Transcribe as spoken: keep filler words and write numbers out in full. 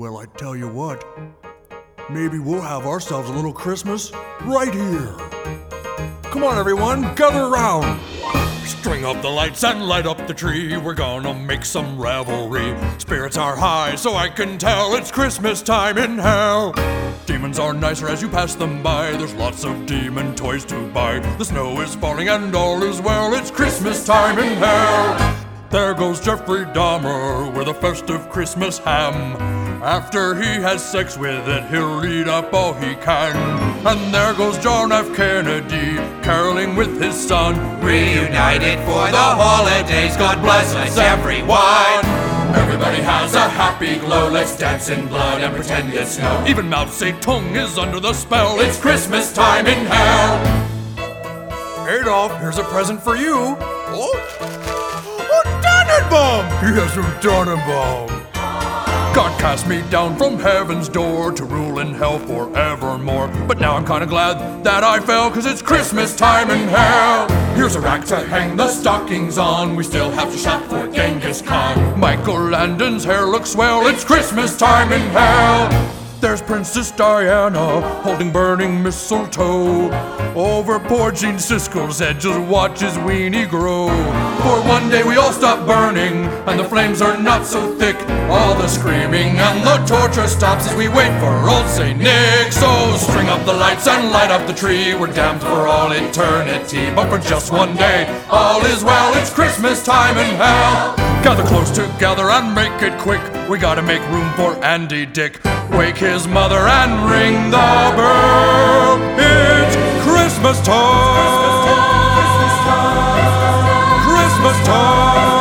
Well, I tell you what, maybe we'll have ourselves a little Christmas right here. Come on, everyone, gather around. String up the lights and light up the tree. We're gonna make some revelry. Spirits are high, so I can tell it's Christmas time in hell. Demons are nicer as you pass them by. There's lots of demon toys to buy. The snow is falling and all is well. It's Christmas time in hell. There goes Jeffrey Dahmer with a festive Christmas ham. After he has sex with it, he'll eat up all he can. And there goes John F. Kennedy, caroling with his son. Reunited for the holidays, God bless us everyone. Everybody has a happy glow, let's dance in blood and pretend it's snow. Even Mao Zedong is under the spell. It's Christmas time in hell. Adolf, here's a present for you. Oh, oh Tannenbaum! He has some Tannenbaum. God cast me down from heaven's door to rule in hell forevermore. But now I'm kinda glad that I fell, cause it's Christmas time in hell. Here's a rack to hang the stockings on. We still have to shop for Genghis Khan. Michael Landon's hair looks swell. It's Christmas time in hell. There's Princess Diana holding burning mistletoe over poor Gene Siskel's head, just watch his weenie grow. For one day we all stop burning and the flames are not so thick. All the screaming and the torture stops as we wait for old Saint Nick. So string up the lights and light up the tree. We're damned for all eternity, but for just one day all is well. It's Christmas time in hell. Gather close together and make it quick. We gotta make room for Andy Dick. Wake his mother and ring the bell. It's Christmas time. Christmas time. Christmas time.